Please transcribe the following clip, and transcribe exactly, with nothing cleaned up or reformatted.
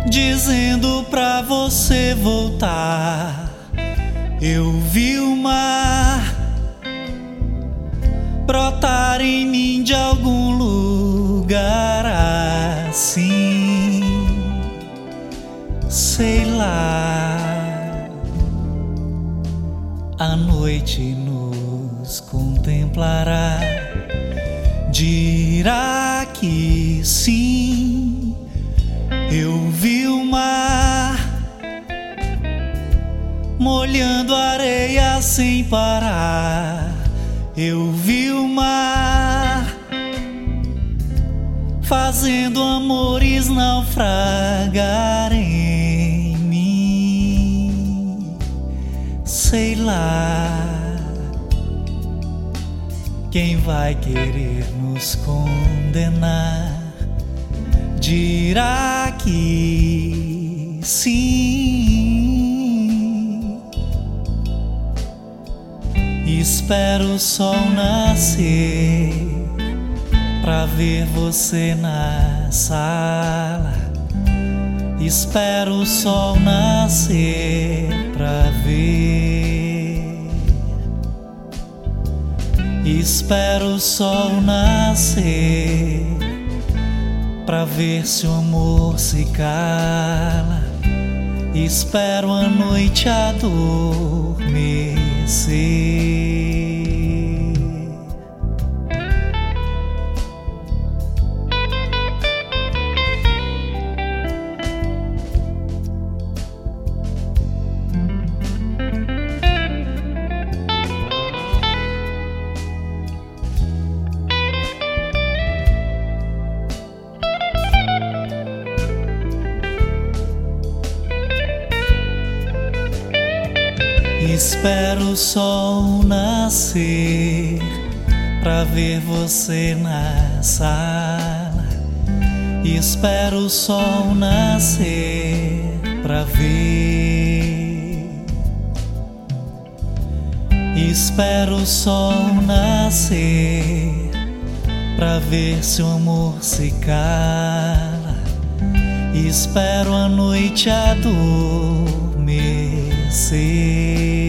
dizendo pra você voltar. Eu vi o mar brotar em mim de algum lugar assim, sei lá. A noite nos contemplará, dirá que sim. Eu vi o mar molhando a areia sem parar. Eu vi o mar fazendo amores naufragar em mim, sei lá. Quem vai querer nos condenar dirá que sim. Espero o sol nascer pra ver você na sala. Espero o sol nascer pra ver. Espero o sol nascer pra ver se o amor se cala. Espero a noite adormecer. Espero o sol nascer pra ver você na sala. Espero o sol nascer pra ver. Espero o sol nascer pra ver se o amor se cala. Espero a noite adormecer.